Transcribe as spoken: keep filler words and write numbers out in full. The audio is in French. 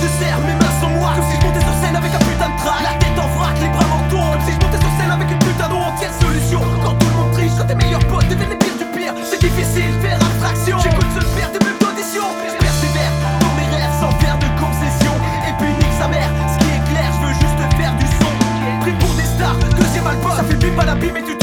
serre, mes mains sont noires, comme si je montais sur scène avec un putain de trac. La tête en vrac, les bras m'entourent, comme si je montais sur scène avec une putain de honte. Quelle solution quand tout le monde triche, quand tes meilleurs potes deviennent les pires du pire. C'est difficile, faire abstraction. J'écoute se faire des mêmes auditions. Je persévère dans mes rêves sans faire de concession. Et puis nique sa mère, ce qui est clair, je veux juste faire du son. Pris pour des stars, deuxième album, ça fait bip à la bim et tu